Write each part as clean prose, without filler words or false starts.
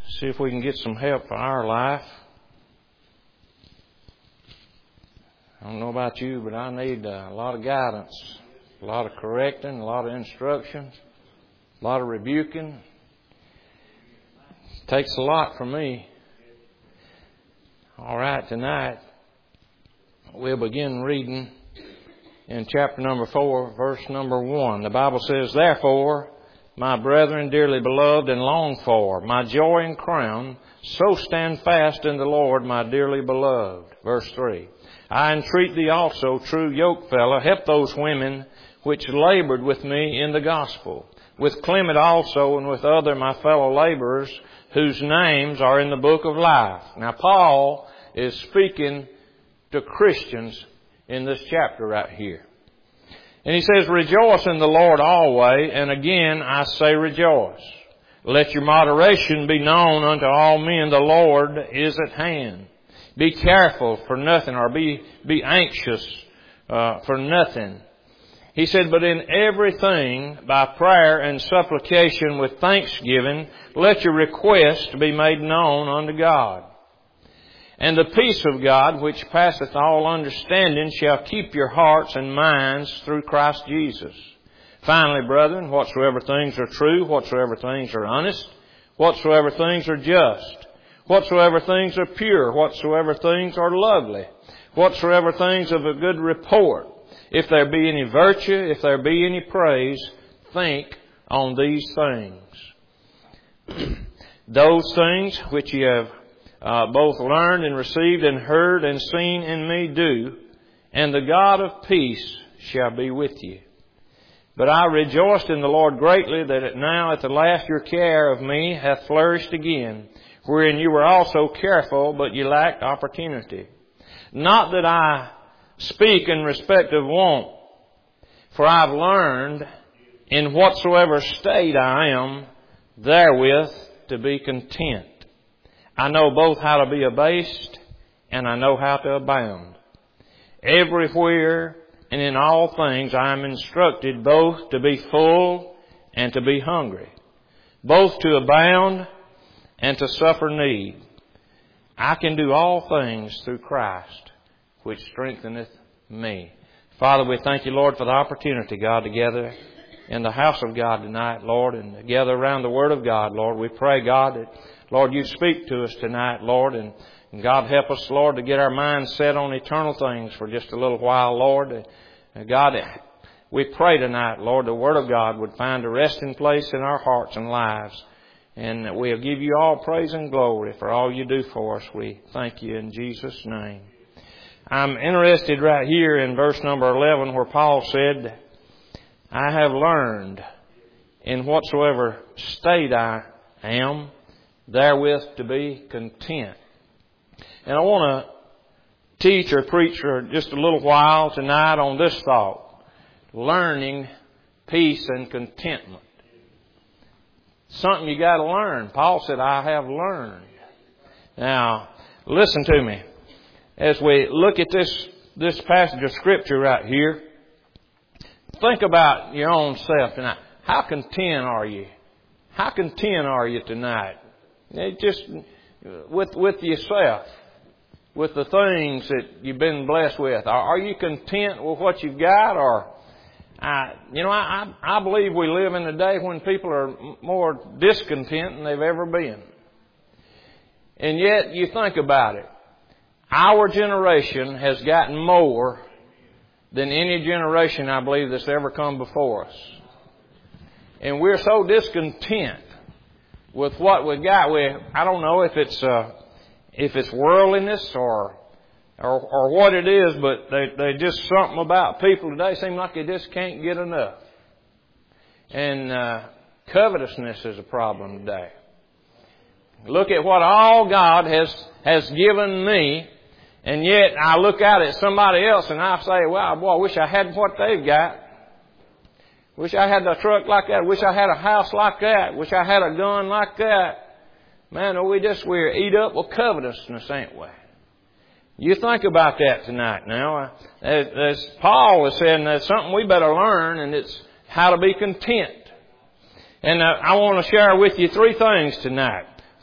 See if we can get some help for our life. I don't know about you, but I need a lot of guidance, a lot of correcting, a lot of instruction, a lot of rebuking. It takes a lot from me. All right, tonight we'll begin reading in chapter number 4, verse number 1. The Bible says, "Therefore, my brethren, dearly beloved and longed for, my joy and crown, so stand fast in the Lord, my dearly beloved." Verse 3. "I entreat thee also, true yokefellow, help those women which labored with me in the gospel, with Clement also and with other my fellow laborers, whose names are in the book of life." Now, Paul is speaking to Christians in this chapter right here. And he says, "Rejoice in the Lord always, and again I say rejoice. Let your moderation be known unto all men. The Lord is at hand. Be careful for nothing," or be anxious for nothing. He said, "But in everything, by prayer and supplication with thanksgiving, let your request be made known unto God. And the peace of God, which passeth all understanding, shall keep your hearts and minds through Christ Jesus. Finally, brethren, whatsoever things are true, whatsoever things are honest, whatsoever things are just, whatsoever things are pure, whatsoever things are lovely, whatsoever things of a good report, if there be any virtue, if there be any praise, think on these things. Those things which ye have both learned and received and heard and seen in me do, and the God of peace shall be with you. But I rejoiced in the Lord greatly that now at the last your care of me hath flourished again, wherein you were also careful, but ye lacked opportunity. Not that I speak in respect of want, for I have learned in whatsoever state I am therewith to be content. I know both how to be abased, and I know how to abound. Everywhere and in all things I am instructed both to be full and to be hungry, both to abound and to suffer need. I can do all things through Christ, which strengtheneth me." Father, we thank you, Lord, for the opportunity, God, to gather in the house of God tonight, Lord, and to gather around the Word of God, Lord. We pray, God, that, Lord, you speak to us tonight, Lord, and God, help us, Lord, to get our minds set on eternal things for just a little while, Lord. And God, we pray tonight, Lord, the Word of God would find a resting place in our hearts and lives. And we'll give you all praise and glory for all you do for us. We thank you in Jesus' name. I'm interested right here in verse number 11 where Paul said, "I have learned in whatsoever state I am, therewith to be content." And I want to teach or preach for just a little while tonight on this thought: learning peace and contentment. Something you got to learn. Paul said, "I have learned." Now, listen to me. As we look at this passage of Scripture right here, think about your own self tonight. How content are you? How content are you tonight? Just with yourself, with the things that you've been blessed with. Are you content with what you've got? Or, I believe we live in a day when people are more discontent than they've ever been. And yet, you think about it. Our generation has gotten more than any generation, I believe, that's ever come before us. And we're so discontent with what we got. I don't know if it's worldliness or what it is, but they just something about people today seem like they just can't get enough. And covetousness is a problem today. Look at what all God has given me, and yet I look out at somebody else and I say, "Wow, boy, I wish I had what they've got. Wish I had a truck like that. Wish I had a house like that. Wish I had a gun like that." Man, we're eat up with covetousness, ain't we? You think about that tonight now. As Paul is saying, that's something we better learn, and it's how to be content. And I want to share with you 3 things tonight.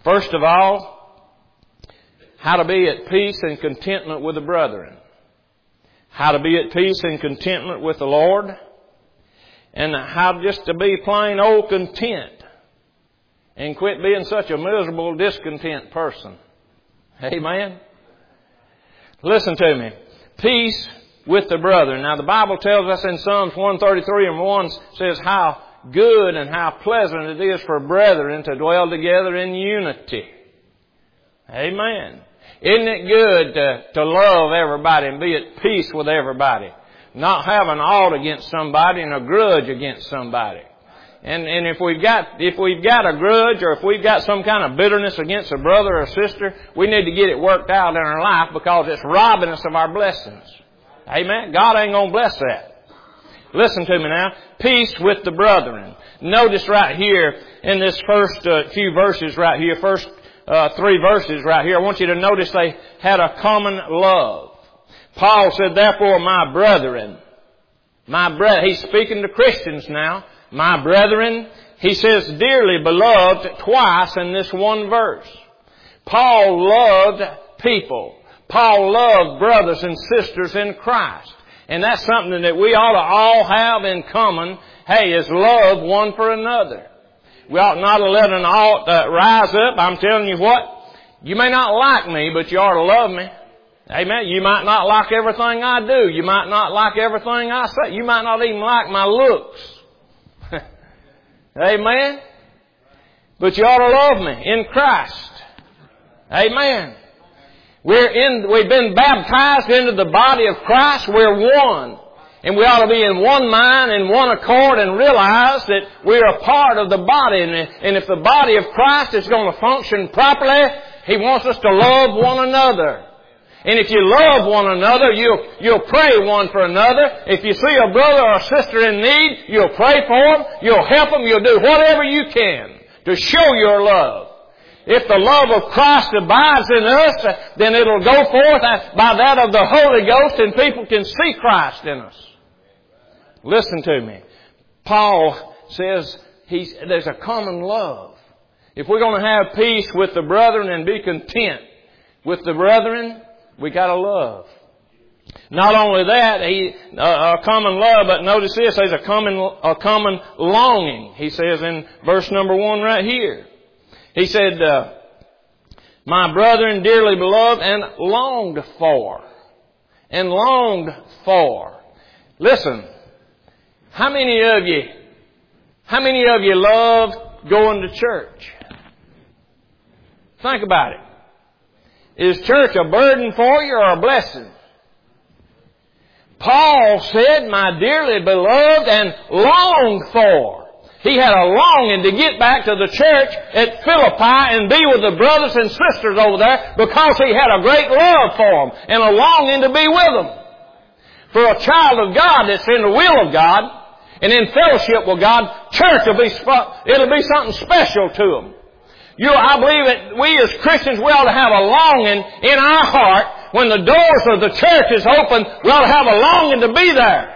First of all, how to be at peace and contentment with the brethren. How to be at peace and contentment with the Lord. And how just to be plain old content. And quit being such a miserable, discontent person. Amen? Listen to me. Peace with the brethren. Now the Bible tells us in Psalms 133 and 1 says how good and how pleasant it is for brethren to dwell together in unity. Amen. Isn't it good to love everybody and be at peace with everybody? Not have an ought against somebody and a grudge against somebody. And if we've got a grudge or if we've got some kind of bitterness against a brother or sister, we need to get it worked out in our life because it's robbing us of our blessings. Amen. God ain't gonna bless that. Listen to me now. Peace with the brethren. Notice right here in this first few verses right here, first 3 verses right here, I want you to notice they had a common love. Paul said, therefore, my brethren, he's speaking to Christians now. My brethren, he says, dearly beloved twice in this one verse. Paul loved people. Paul loved brothers and sisters in Christ. And that's something that we ought to all have in common, is love one for another. We ought not to let an ought rise up. I'm telling you what, you may not like me, but you ought to love me. Amen. You might not like everything I do. You might not like everything I say. You might not even like my looks. Amen. But you ought to love me in Christ. Amen. We've been baptized into the body of Christ. We're one. And we ought to be in one mind and one accord and realize that we're a part of the body. And if the body of Christ is going to function properly, He wants us to love one another. And if you love one another, you'll pray one for another. If you see a brother or a sister in need, you'll pray for them. You'll help them. You'll do whatever you can to show your love. If the love of Christ abides in us, then it'll go forth by that of the Holy Ghost and people can see Christ in us. Listen to me. Paul says there's a common love. If we're going to have peace with the brethren and be content with the brethren, we got to love. Not only that, a common love, but notice this, there's a common longing. He says in verse number 1 right here. He said, my brethren dearly beloved and longed for. And longed for. Listen, how many of you love going to church? Think about it. Is church a burden for you or a blessing? Paul said, my dearly beloved and longed for. He had a longing to get back to the church at Philippi and be with the brothers and sisters over there because he had a great love for them and a longing to be with them. For a child of God that's in the will of God and in fellowship with God, church will be something special to them. I believe that we as Christians, we ought to have a longing in our heart. When the doors of the church is open, we ought to have a longing to be there.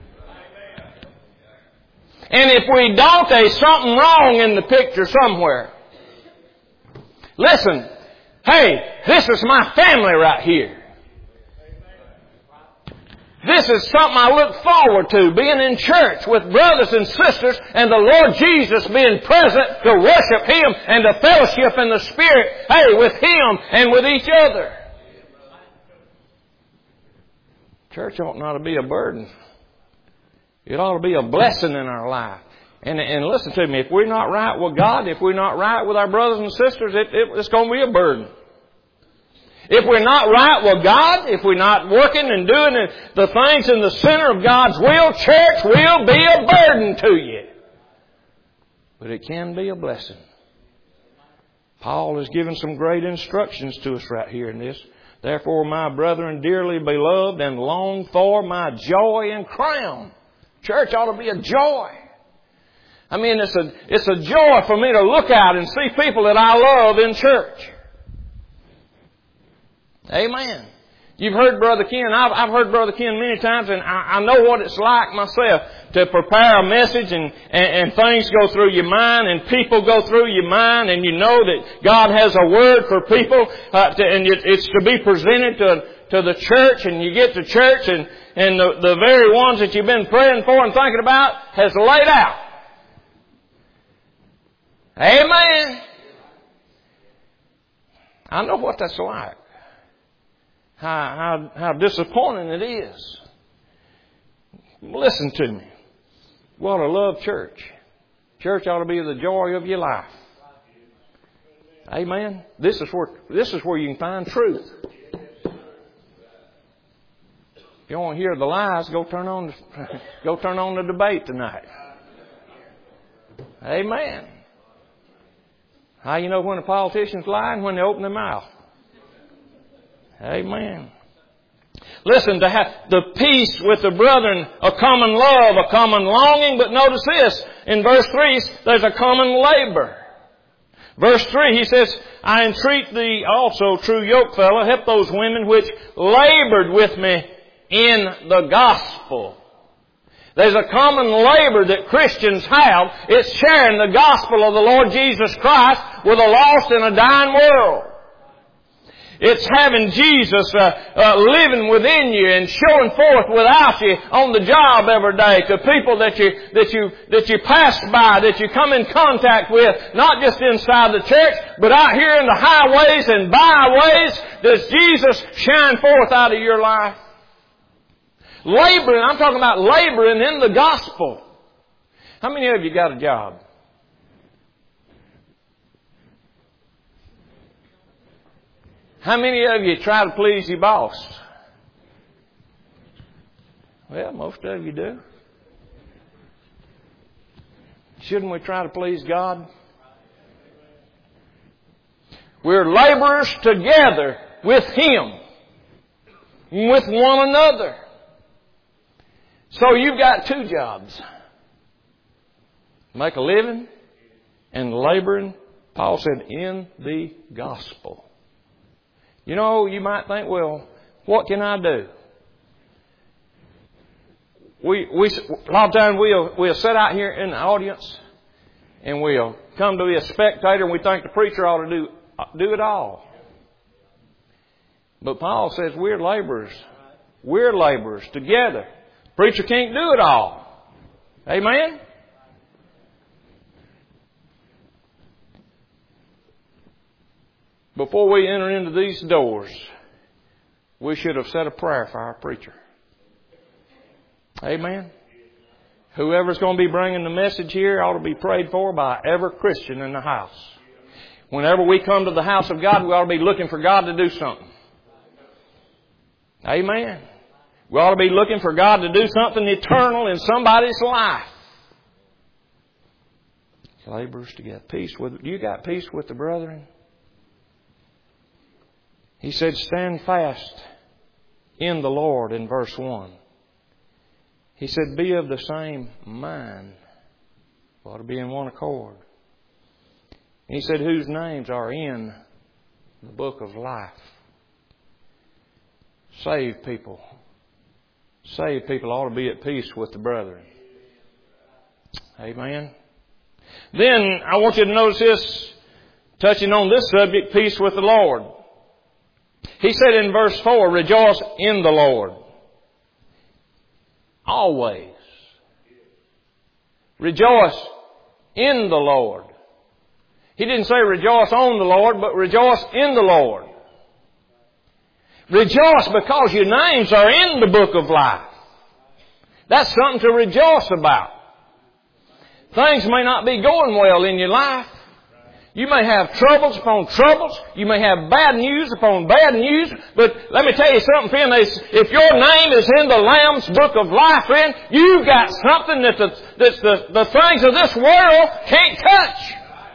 And if we don't, there's something wrong in the picture somewhere. Listen, this is my family right here. This is something I look forward to, being in church with brothers and sisters and the Lord Jesus being present to worship Him and to fellowship in the Spirit, with Him and with each other. Church ought not to be a burden. It ought to be a blessing in our life. And listen to me, if we're not right with God, if we're not right with our brothers and sisters, it's going to be a burden. If we're not right with God, if we're not working and doing the things in the center of God's will, church will be a burden to you. But it can be a blessing. Paul is giving some great instructions to us right here in this. Therefore, my brethren, dearly beloved and longed for, my joy and crown. Church ought to be a joy. I mean, it's a joy for me to look out and see people that I love in church. Amen. You've heard Brother Ken. I've heard Brother Ken many times, and I know what it's like myself to prepare a message, and things go through your mind, and people go through your mind, and you know that God has a word for people, and it's to be presented to the church, and you get to church, and the very ones that you've been praying for and thinking about has laid out. Amen. I know what that's like. How disappointing it is. Listen to me. We ought to love church. Church ought to be the joy of your life. Amen. This is where you can find truth. If you want to hear the lies, go turn on the debate tonight. Amen. How you know when a politician's lying? When they open their mouth. Amen. Listen, to have the peace with the brethren, a common love, a common longing, but notice this, in verse 3, there's a common labor. Verse 3, he says, I entreat thee also, true yokefellow, help those women which labored with me in the gospel. There's a common labor that Christians have. It's sharing the gospel of the Lord Jesus Christ with a lost and a dying world. It's having Jesus living within you and showing forth without you on the job every day to people that you pass by, that you come in contact with, not just inside the church, but out here in the highways and byways. Does Jesus shine forth out of your life? Laboring, I'm talking about laboring in the gospel. How many of you got a job? How many of you try to please your boss? Well, most of you do. Shouldn't we try to please God? We're laborers together with Him, with one another. So you've got two jobs. Make a living and laboring, Paul said, in the gospel. You know, you might think, well, what can I do? A lot of times we'll sit out here in the audience and we'll come to be a spectator and we think the preacher ought to do it all. But Paul says we're laborers. We're laborers together. Preacher can't do it all. Amen? Before we enter into these doors, we should have said a prayer for our preacher. Amen? Whoever's going to be bringing the message here ought to be prayed for by every Christian in the house. Whenever we come to the house of God, we ought to be looking for God to do something. Amen? We ought to be looking for God to do something eternal in somebody's life. Laborers to get peace with. You got peace with the brethren? He said, stand fast in the Lord in verse 1. He said, be of the same mind. We ought to be in one accord. He said, whose names are in the book of life. Saved people. Saved people ought to be at peace with the brethren. Amen. Then I want you to notice this, touching on this subject, peace with the Lord. He said in verse 4, rejoice in the Lord. Always. Rejoice in the Lord. He didn't say rejoice on the Lord, but rejoice in the Lord. Rejoice because your names are in the book of life. That's something to rejoice about. Things may not be going well in your life. You may have troubles upon troubles. You may have bad news upon bad news. But let me tell you something, friend. If your name is in the Lamb's book of life, friend, you've got something that the things of this world can't touch.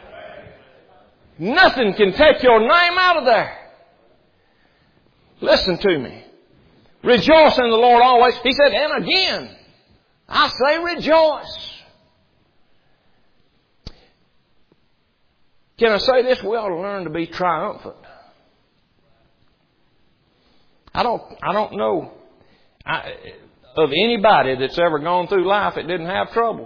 Nothing can take your name out of there. Listen to me. Rejoice in the Lord always. He said, and again, I say rejoice. Can I say this? We ought to learn to be triumphant. I don't know of anybody that's ever gone through life that didn't have troubles.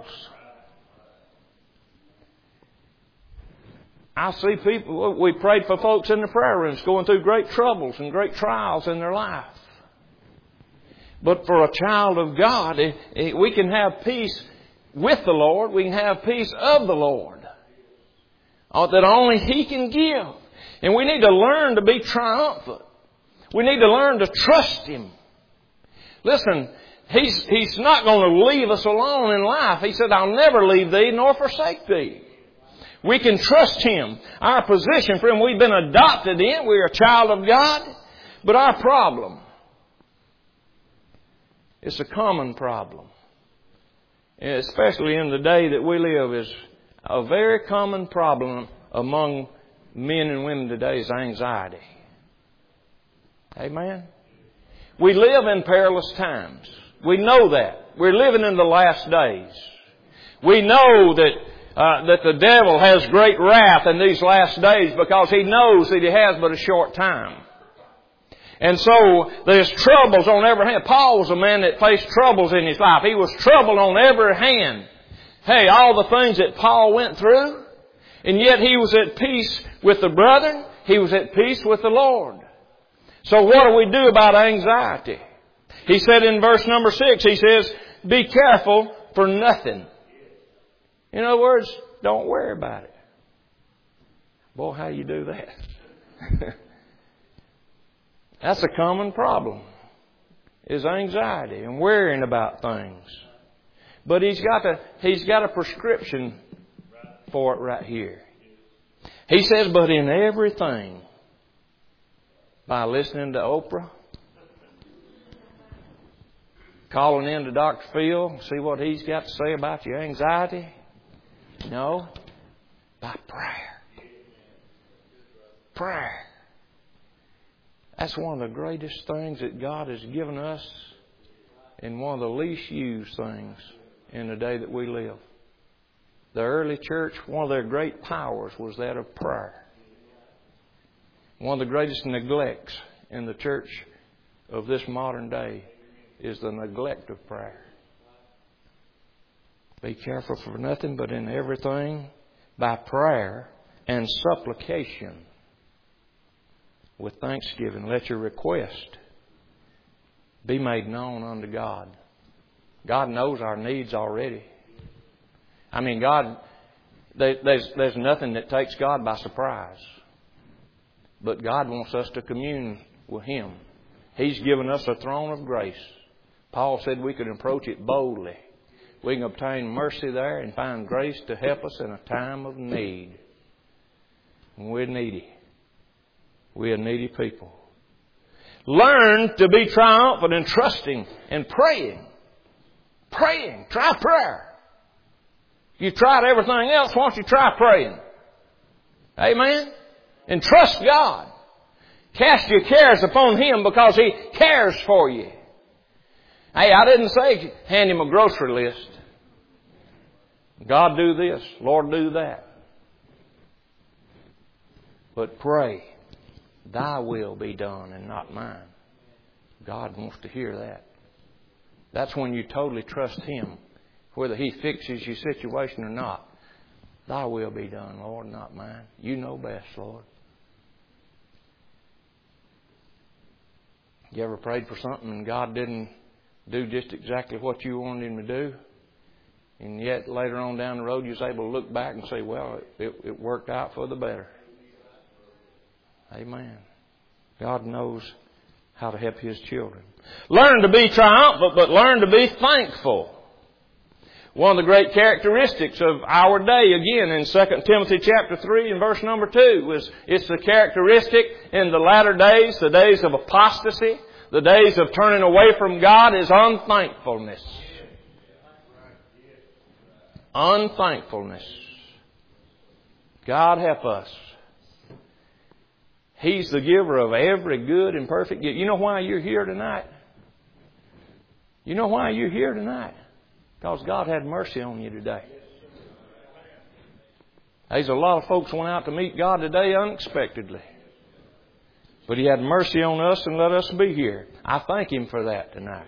I see people, we prayed for folks in the prayer rooms going through great troubles and great trials in their life. But for a child of God, we can have peace with the Lord. We can have peace of the Lord that only He can give. And we need to learn to be triumphant. We need to learn to trust Him. Listen, He's not going to leave us alone in life. He said, I'll never leave thee nor forsake thee. We can trust Him. Our position for Him, we've been adopted in. We're a child of God. But our problem, it's a common problem. Especially in the day that we live, is a very common problem among men and women today is anxiety. Amen? We live in perilous times. We know that. We're living in the last days. We know that the devil has great wrath in these last days because he knows that he has but a short time. And so there's troubles on every hand. Paul was a man that faced troubles in his life. He was troubled on every hand. Hey, all the things that Paul went through, and yet he was at peace with the brethren. He was at peace with the Lord. So what do we do about anxiety? He said in verse number 6, he says, be careful for nothing. In other words, don't worry about it. Boy, how do you do that? That's a common problem, is anxiety and worrying about things. But he's got a prescription for it right here. He says, but in everything, by listening to Oprah, calling in to Dr. Phil, see what he's got to say about your anxiety. No, by prayer. Prayer. That's one of the greatest things that God has given us, and one of the least used things in the day that we live. The early church, one of their great powers was that of prayer. One of the greatest neglects in the church of this modern day is the neglect of prayer. Be careful for nothing, but in everything, by prayer and supplication, with thanksgiving, let your request be made known unto God. God knows our needs already. I mean, there's nothing that takes God by surprise. But God wants us to commune with Him. He's given us a throne of grace. Paul said we could approach it boldly. We can obtain mercy there and find grace to help us in a time of need. And we're needy. We're needy people. Learn to be triumphant and trusting and praying. Praying. Try prayer. You tried everything else, why don't you try praying? Amen? And trust God. Cast your cares upon Him because He cares for you. Hey, I didn't say hand Him a grocery list. God do this, Lord do that. But pray, Thy will be done and not mine. God wants to hear that. That's when you totally trust Him, whether He fixes your situation or not. Thy will be done, Lord, not mine. You know best, Lord. You ever prayed for something and God didn't do just exactly what you wanted Him to do? And yet later on down the road you was able to look back and say, well, it worked out for the better. Amen. God knows how to help His children. Learn to be triumphant, but learn to be thankful. One of the great characteristics of our day, again, in 2 Timothy chapter 3 and verse number 2, is it's the characteristic in the latter days, the days of apostasy, the days of turning away from God, is unthankfulness. Unthankfulness. God help us. He's the giver of every good and perfect gift. You know why you're here tonight? You know why you're here tonight? Because God had mercy on you today. There's a lot of folks went out to meet God today unexpectedly. But He had mercy on us and let us be here. I thank Him for that tonight.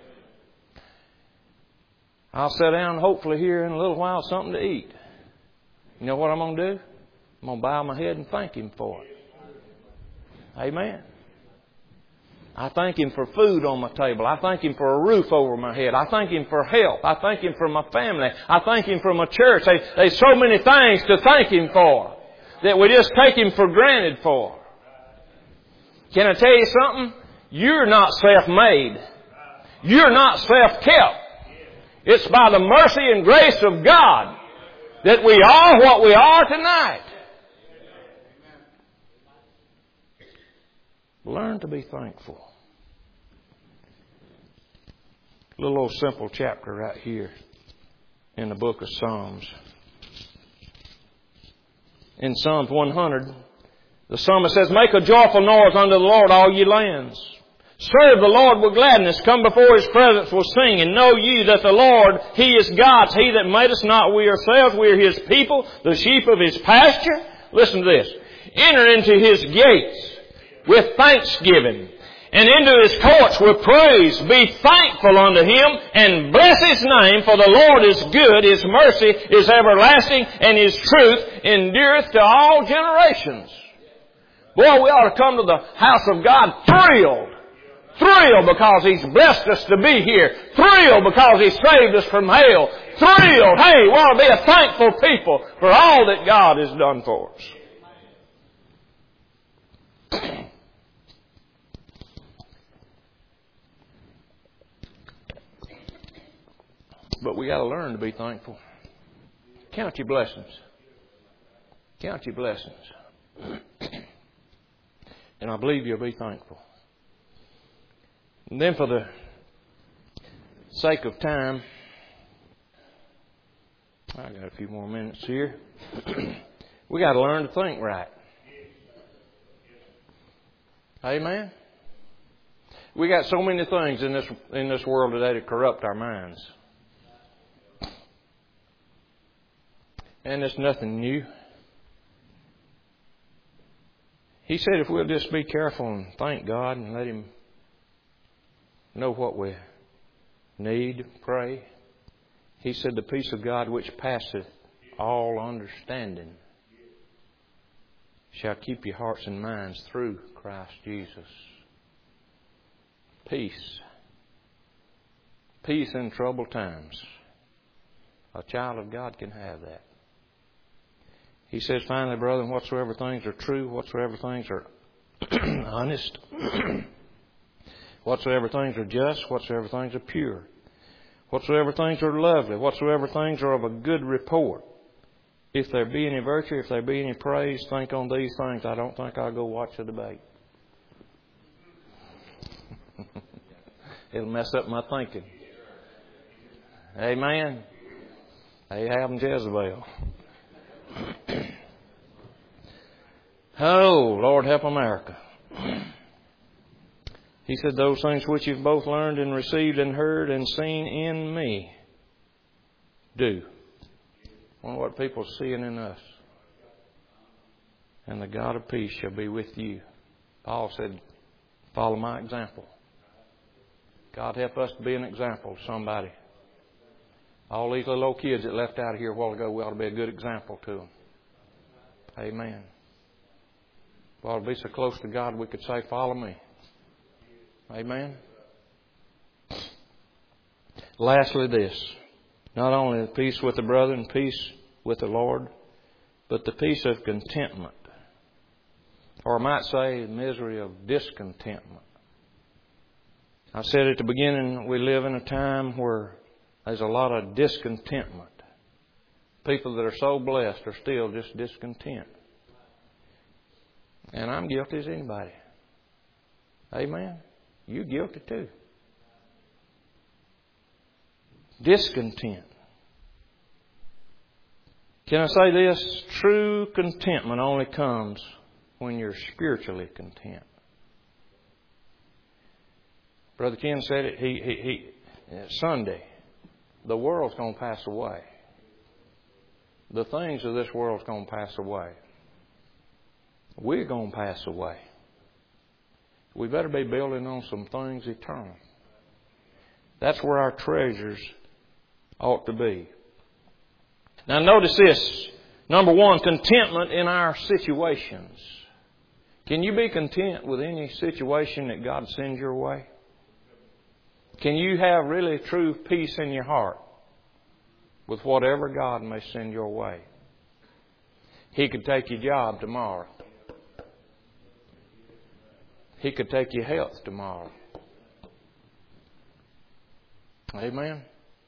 I'll sit down hopefully here in a little while something to eat. You know what I'm going to do? I'm going to bow my head and thank Him for it. Amen. I thank Him for food on my table. I thank Him for a roof over my head. I thank Him for health. I thank Him for my family. I thank Him for my church. There's so many things to thank Him for that we just take Him for granted for. Can I tell you something? You're not self-made. You're not self-kept. It's by the mercy and grace of God that we are what we are tonight. Learn to be thankful. A little old simple chapter right here in the book of Psalms. In Psalms 100, the psalmist says, "Make a joyful noise unto the Lord, all ye lands. Serve the Lord with gladness. Come before His presence with singing. And know ye that the Lord, He is God. It's He that made us, not we ourselves. We are His people, the sheep of His pasture." Listen to this. "Enter into His gates with thanksgiving, and into His courts with praise. Be thankful unto Him, and bless His name, for the Lord is good. His mercy is everlasting, and His truth endureth to all generations." Boy, we ought to come to the house of God thrilled. Thrilled because He's blessed us to be here. Thrilled because He saved us from hell. Thrilled, hey, we ought to be a thankful people for all that God has done for us. But we got to learn to be thankful. Count your blessings. Count your blessings. And I believe you'll be thankful. And then for the sake of time, I got a few more minutes here. We got to learn to think right. Amen. We got so many things in this world today to corrupt our minds. And it's nothing new. He said if we'll just be careful and thank God and let Him know what we need, pray. He said the peace of God which passeth all understanding shall keep your hearts and minds through Christ Jesus. Peace. Peace in troubled times. A child of God can have that. He says, finally, brethren, whatsoever things are true, whatsoever things are honest, whatsoever things are just, whatsoever things are pure, whatsoever things are lovely, whatsoever things are of a good report, if there be any virtue, if there be any praise, think on these things. I don't think I'll go watch the debate. It'll mess up my thinking. Amen. Ahab and Jezebel. Oh, Lord, help America. He said, those things which you've both learned and received and heard and seen in me, do. I wonder what people are seeing in us. And the God of peace shall be with you. Paul said, follow my example. God help us to be an example to somebody. All these little old kids that left out of here a while ago, we ought to be a good example to them. Amen. We ought to be so close to God we could say, follow me. Amen. Lastly, this. Not only the peace with the brethren, peace with the Lord, but the peace of contentment. Or I might say, the misery of discontentment. I said at the beginning, we live in a time where there's a lot of discontentment. People that are so blessed are still just discontent. And I'm guilty as anybody. Amen. You're guilty too. Discontent. Can I say this? True contentment only comes when you're spiritually content. Brother Ken said it. Sunday, the world's going to pass away. The things of this world's going to pass away. We're going to pass away. We better be building on some things eternal. That's where our treasures ought to be. Now notice this. Number one, contentment in our situations. Can you be content with any situation that God sends your way? Can you have really true peace in your heart with whatever God may send your way? He could take your job tomorrow. He could take your health tomorrow. Amen.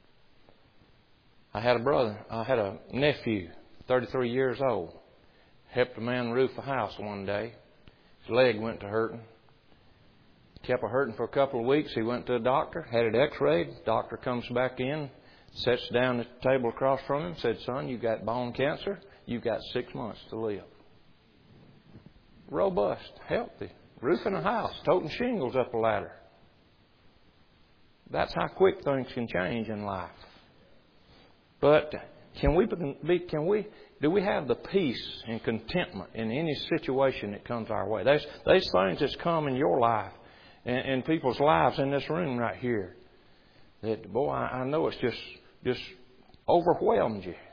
I had a nephew, 33 years old, helped a man roof a house one day. His leg went to hurting. Kept hurting for a couple of weeks. He went to a doctor, had it x-rayed. Doctor comes back in, sits down at the table across from him, said, "Son, you've got bone cancer. You've got 6 months to live." Robust, healthy, roofing a house, toting shingles up a ladder. That's how quick things can change in life. But do we have the peace and contentment in any situation that comes our way? There's things that's come in your life and people's lives in this room right here that, boy, I know it's just overwhelmed you.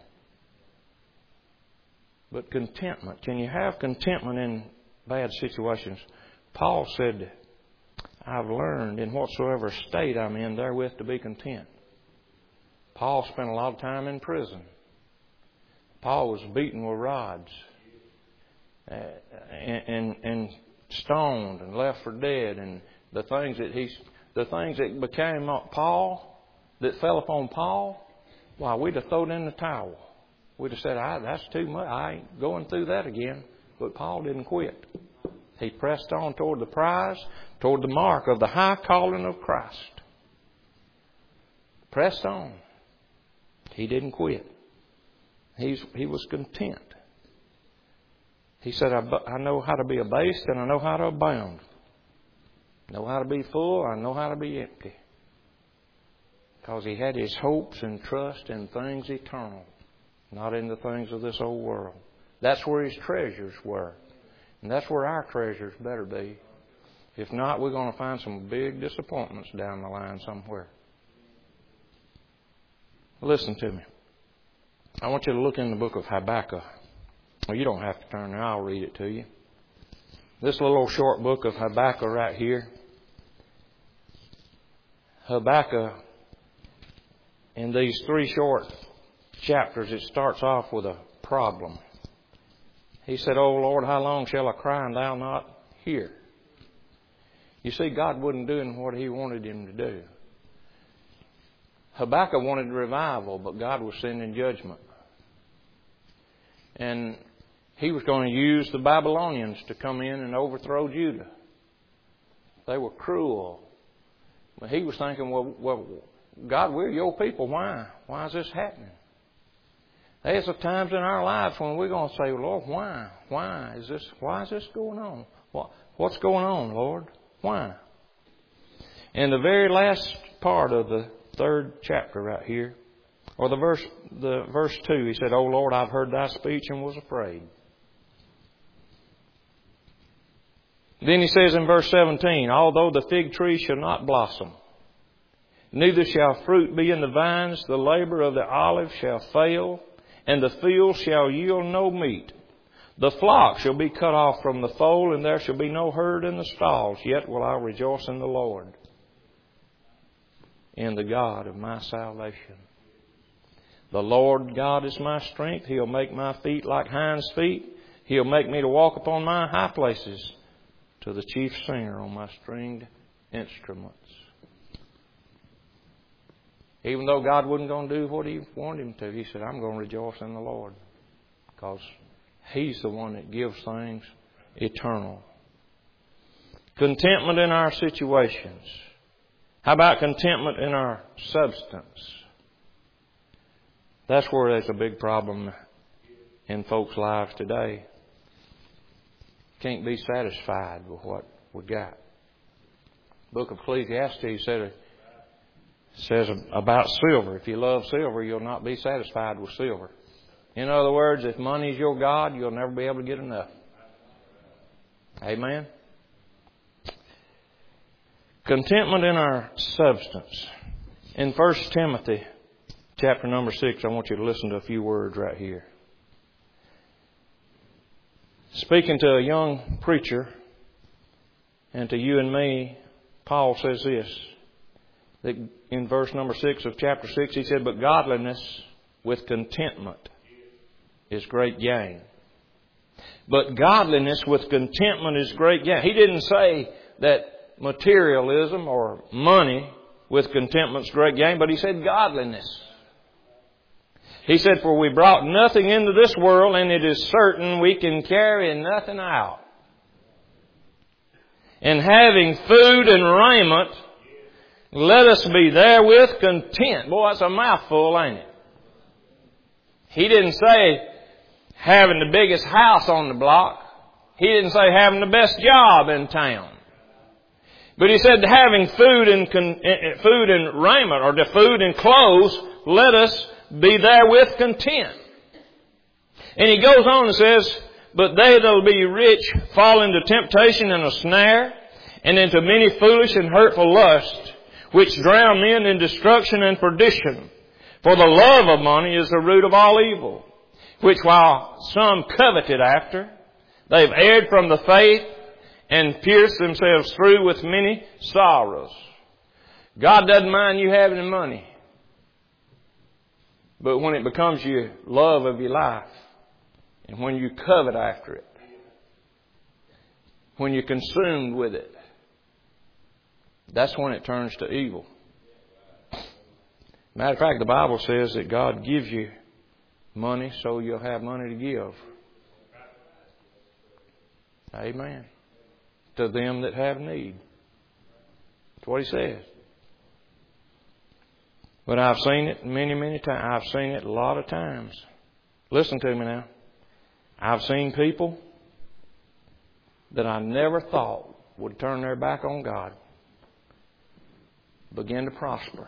But contentment, can you have contentment in bad situations? Paul said, "I've learned in whatsoever state I'm in therewith to be content." Paul spent a lot of time in prison. Paul was beaten with rods and stoned and left for dead. And the things that became Paul, that fell upon Paul, why, we'd have thrown in the towel. We'd have said, "That's too much. I ain't going through that again." But Paul didn't quit. He pressed on toward the prize, toward the mark of the high calling of Christ. Pressed on. He didn't quit. He was content. He said, I know how to be abased and I know how to abound. I know how to be full, I know how to be empty. Because he had his hopes and trust in things eternal, not in the things of this old world. That's where his treasures were. And that's where our treasures better be. If not, we're going to find some big disappointments down the line somewhere. Listen to me. I want you to look in the book of Habakkuk. Well, you don't have to turn there. I'll read it to you. This little short book of Habakkuk right here. Habakkuk, in these 3 short chapters, it starts off with a problem. He said, "O Lord, how long shall I cry and thou not hear?" You see, God wasn't doing what he wanted him to do. Habakkuk wanted revival, but God was sending judgment. And he was going to use the Babylonians to come in and overthrow Judah. They were cruel. But he was thinking, well, God, we're your people. Why? Why is this happening? There's times in our lives when we're going to say, "Lord, why? Why is this going on? What's going on, Lord? Why?" In the very last part of the 3rd chapter right here, or the verse 2, he said, "O Lord, I've heard thy speech and was afraid." Then he says in verse 17, "Although the fig tree shall not blossom, neither shall fruit be in the vines, the labor of the olive shall fail, and the field shall yield no meat. The flock shall be cut off from the fold, and there shall be no herd in the stalls. Yet will I rejoice in the Lord, in the God of my salvation. The Lord God is my strength. He'll make my feet like hinds' feet. He'll make me to walk upon my high places, to the chief singer on my stringed instruments." Even though God wasn't going to do what he wanted him to, he said, "I'm going to rejoice in the Lord." Because he's the one that gives things eternal. Contentment in our situations. How about contentment in our substance? That's where there's a big problem in folks' lives today. Can't be satisfied with what we got. Book of Ecclesiastes says about silver. If you love silver, you'll not be satisfied with silver. In other words, if money's your God, you'll never be able to get enough. Amen? Contentment in our substance. In 1 Timothy chapter number 6, I want you to listen to a few words right here. Speaking to a young preacher and to you and me, Paul says this, that in verse number 6 of chapter 6, he said, "But godliness with contentment is great gain." But godliness with contentment is great gain. He didn't say that materialism or money with contentment is great gain, but he said godliness. He said, "For we brought nothing into this world, and it is certain we can carry nothing out. And having food and raiment, let us be therewith content." Boy, that's a mouthful, ain't it? He didn't say having the biggest house on the block. He didn't say having the best job in town. But he said having food and raiment, or the food and clothes, let us be therewith content. And he goes on and says, "But they that will be rich fall into temptation and a snare, and into many foolish and hurtful lusts, which drown men in destruction and perdition. For the love of money is the root of all evil, which while some coveted after, they've erred from the faith and pierced themselves through with many sorrows." God doesn't mind you having the money. But when it becomes your love of your life, and when you covet after it, when you're consumed with it, that's when it turns to evil. Matter of fact, the Bible says that God gives you money so you'll have money to give. Amen. To them that have need. That's what He says. But I've seen it many, many times. I've seen it a lot of times. Listen to me now. I've seen people that I never thought would turn their back on God begin to prosper.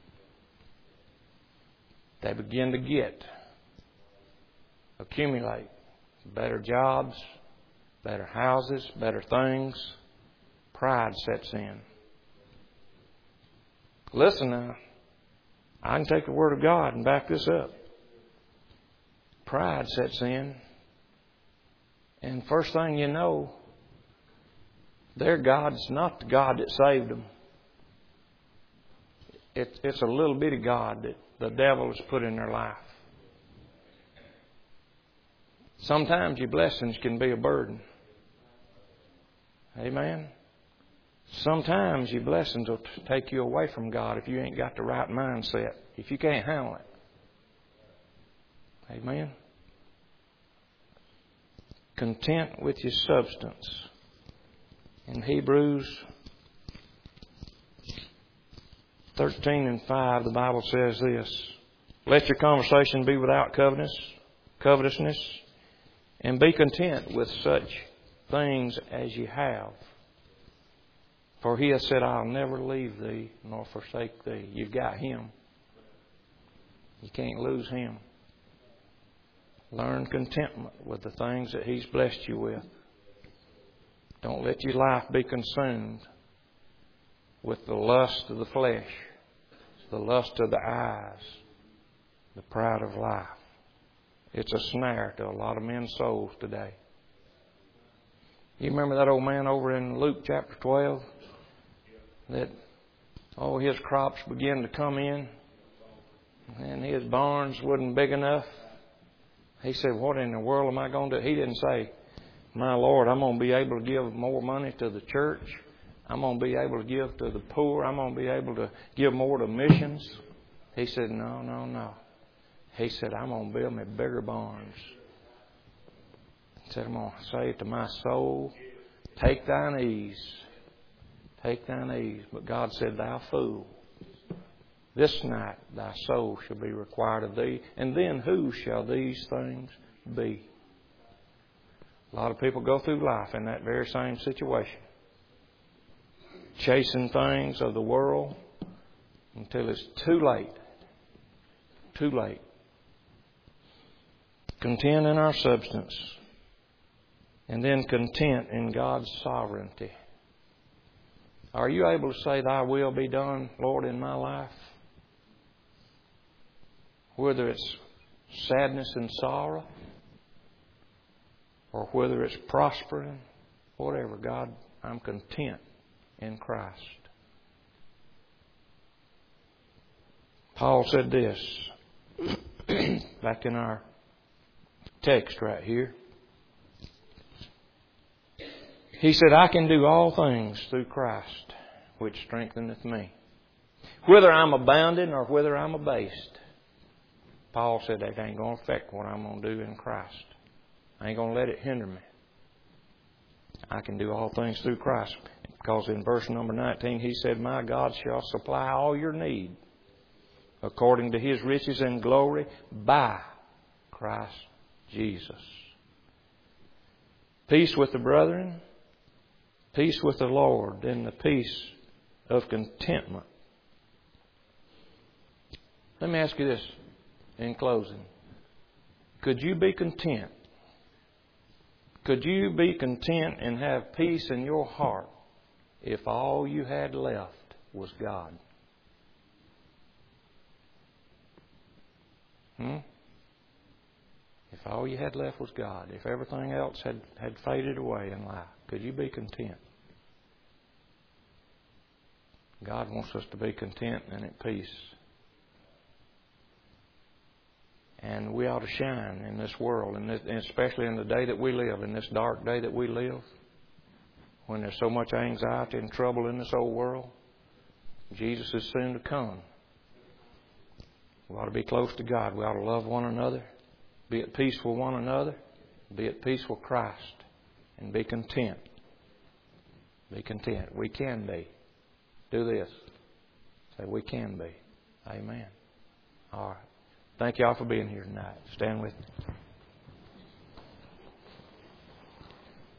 They begin to accumulate better jobs, better houses, better things. Pride sets in. Listen now. I can take the Word of God and back this up. Pride sets in. And first thing you know, their God's not the God that saved them. It's a little bitty God that the devil has put in their life. Sometimes your blessings can be a burden. Amen. Sometimes your blessings will take you away from God if you ain't got the right mindset, if you can't handle it. Amen. Content with your substance. In Hebrews 13:5, the Bible says this: "Let your conversation be without covetousness, and be content with such things as you have. For He has said, I'll never leave thee nor forsake thee." You've got Him. You can't lose Him. Learn contentment with the things that He's blessed you with. Don't let your life be consumed with the lust of the flesh, the lust of the eyes, the pride of life. It's a snare to a lot of men's souls today. You remember that old man over in Luke chapter 12? That, his crops began to come in and his barns wasn't big enough. He said, "What in the world am I going to do?" He didn't say, "My Lord, I'm going to be able to give more money to the church. I'm going to be able to give to the poor. I'm going to be able to give more to missions." He said, No. He said, "I'm going to build me bigger barns." He said, "I'm going to say to my soul, take thine ease. Take thine ease." But God said, "Thou fool, this night thy soul shall be required of thee. And then who shall these things be?" A lot of people go through life in that very same situation. Chasing things of the world until it's too late. Too late. Content in our substance. And then content in God's sovereignty. Are you able to say, Thy will be done, Lord, in my life? Whether it's sadness and sorrow, or whether it's prospering, whatever, God, I'm content in Christ. Paul said this back in our text right here. He said, I can do all things through Christ, which strengtheneth me. Whether I'm abounding or whether I'm abased, Paul said that ain't going to affect what I'm going to do in Christ. I ain't going to let it hinder me. I can do all things through Christ. Because in verse number 19, he said, My God shall supply all your need according to His riches and glory by Christ Jesus. Peace with the brethren, peace with the Lord, and the peace of contentment. Let me ask you this in closing. Could you be content? Could you be content and have peace in your heart if all you had left was God? If all you had left was God, if everything else had faded away in life, could you be content? God wants us to be content and at peace. And we ought to shine in this world, and especially in the day that we live, in this dark day that we live, when there's so much anxiety and trouble in this old world. Jesus is soon to come. We ought to be close to God. We ought to love one another, be at peace with one another, be at peace with Christ, and be content. Be content. We can be. Do this. Say, we can be. Amen. All right. Thank you all for being here tonight. Stand with me.